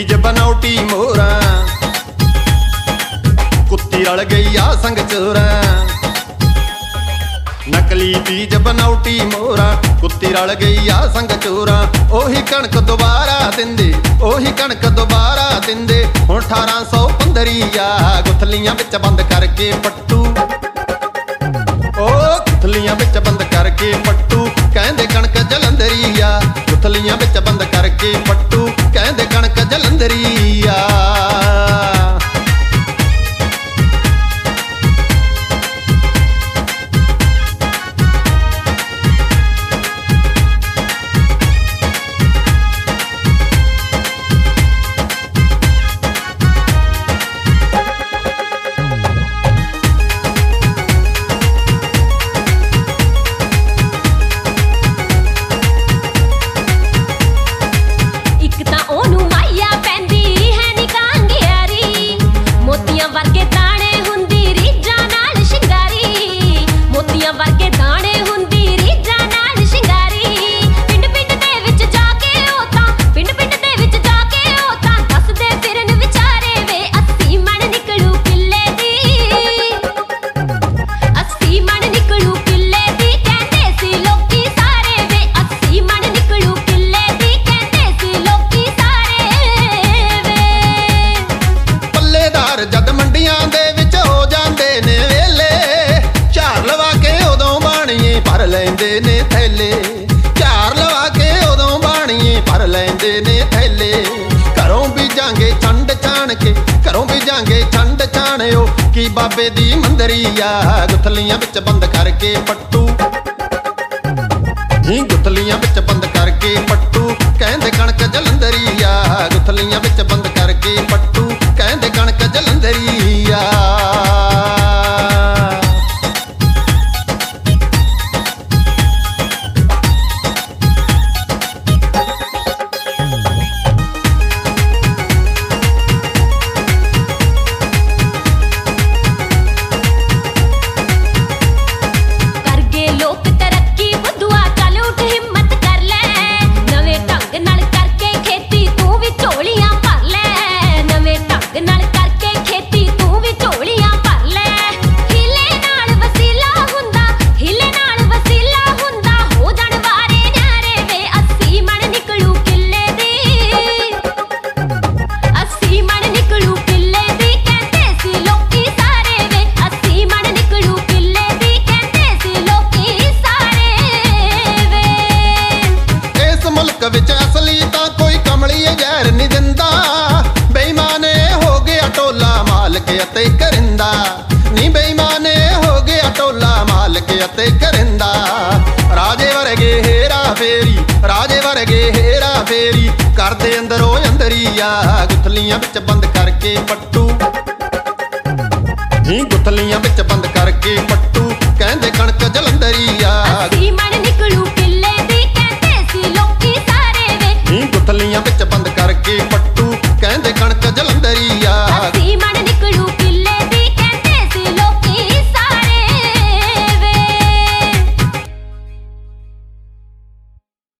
बीज बनौटी मोरा कुत्ती रल गई आ संग चोरा। नकली बीज बनौटी मोरा कुत्ती रल गई आ संग चोरा। ओही कणक दोबारा दिंदे ओही कणक दोबारा दिंदे हुण 1815 आ गुथलियां विच बंद करके पट्टू। ओ गुथलियां विच बंद करके पट्टू कहंदे कणक जलंधरी आ। गुथलियां विच बंद करके पट्टू कहंदे कणक जलंधरी आ। जद मंडियां दे विच हो जांदे ने वेले झार लवा के उदों बाणीए भर लैंदे ने थैले। झार लवा के उदों बाणीए भर लैंदे ने थैले। घरों बीजांगे छंड छाण के घरों बीजांगे छंड छाणिओ की बाबे दी मंदरी आ। गुथलियां विच बंद करके पट्टू जी गुथलियां विच बंद करके पट्टू कहंदे कणक जलंधरी आ। गुथलियां विच बंद करके पट्टू कहंदे कणक जलंधरी आ। विच असली तां कोई कमली जहर नहीं दिंदा। बेईमाने हो गया टोला मालक अते करिंदा नी बेईमाने हो गया टोला मालक अते करिंदा। राजे वर्गे हेरा फेरी राजे वर्गे हेरा फेरी करदे अंदरों अंदरी आ। गुथलियां विच बंद करके पट्टू जी गुथलियां विच बंद